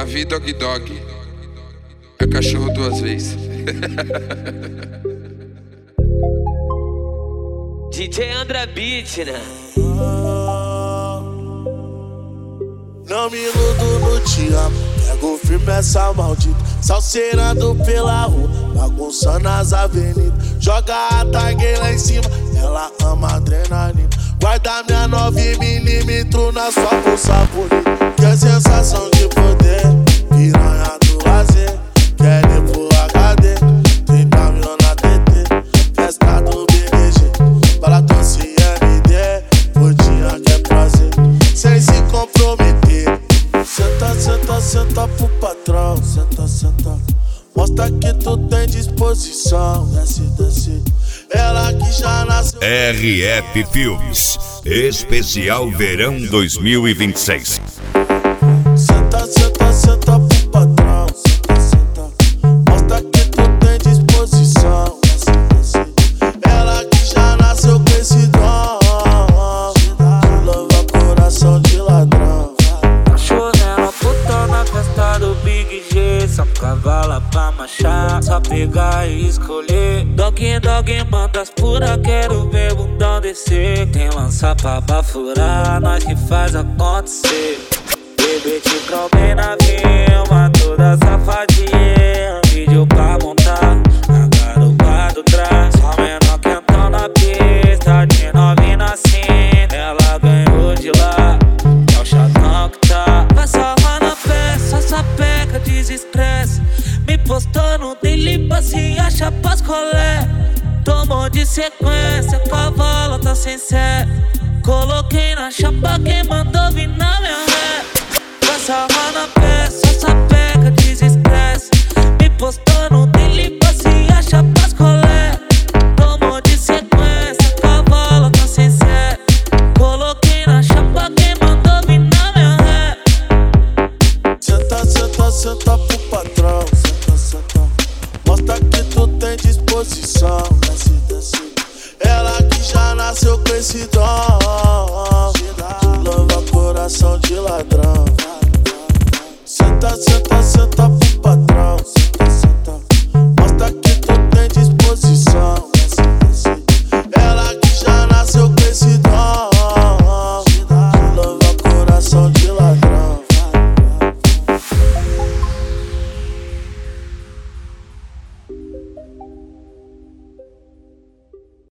Davi Dog Dog é cachorro duas vezes. DJ André Beat, né? Não me iludo no te amo, pego firme essa maldita, salseirando pela rua, bagunçando as avenidas. Joga a tag lá em cima, ela ama adrenalina. Guarda minha 9mm na sua bolsa bonita. Que é sensação de poder, piranha do lazer. Quer ir pro HD, 30 mil na TT. Festa do BBG, bala doce MD. Por dia que é prazer, sem se comprometer. Senta, senta, senta pro patrão. Senta, senta, mostra que tu tem disposição. Desce, desce, ela que já nasceu. RF Filmes, especial verão 2026. Senta, senta, senta pro patrão. Senta, senta, mostra que tu tem disposição. Desce, desce, ela que já nasceu com esse dom. Que louva coração de ladrão. Cachorrela puta na festa do Big G. Só cavala pra marchar, só pegar e escolher. Dog dog manda as pura, quero ver bundão descer. Tem lança pra bafurar, nós que faz acontecer. Bebê te bem na filma, toda safadinha. Vídeo pra montar, na garupa do trás. Só menor quentão na pista, de novinha assim. Ela ganhou de lá, é o chatão que tá. Passa lá na festa, só peca, desestresse. Me postou no daily, se acha pras colé. Tomou de sequência, cavalo tá sem sé. Coloquei na chapa, quem mandou vir na minha ré. Passa lá na festa, só peca, desestresse. Me postou no daily, se acha pras colé.